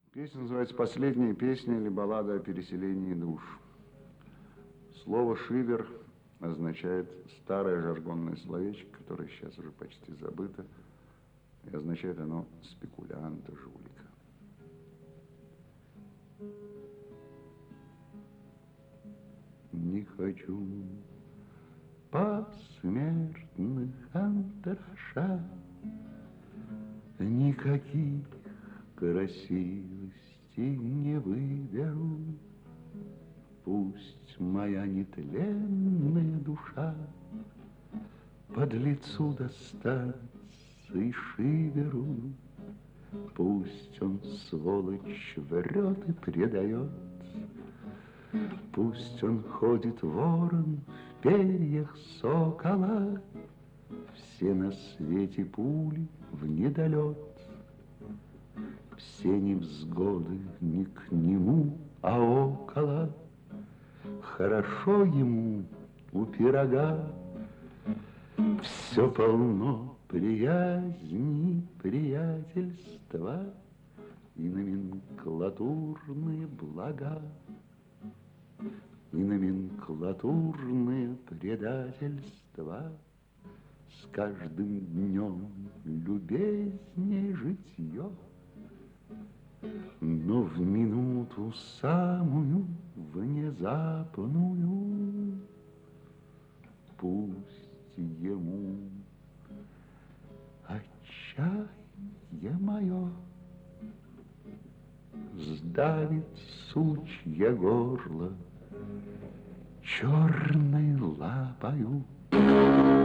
Песня называется «Последняя песня» или «Баллада о переселении душ». Слово «шивер» означает старое жаргонное словечко, которое сейчас уже почти забыто, и означает оно «спекулянта, жулика». Не хочу посмертных антраша, никаких красивостей не выберу. Пусть моя нетленная душа под лицу достанется и шиверу. Пусть он, сволочь, врет и предает, пусть он ходит ворон в перьях сокола, все на свете пули в недолет. Все невзгоды не к нему, а около. Хорошо ему у пирога, все полно приязни, приятельства и номенклатурные блага, и номенклатурные предательства. С каждым днем любезней житье, но в минуту самую внезапную пусть ему отчаяние мое сдавит сучье горло черной лапою.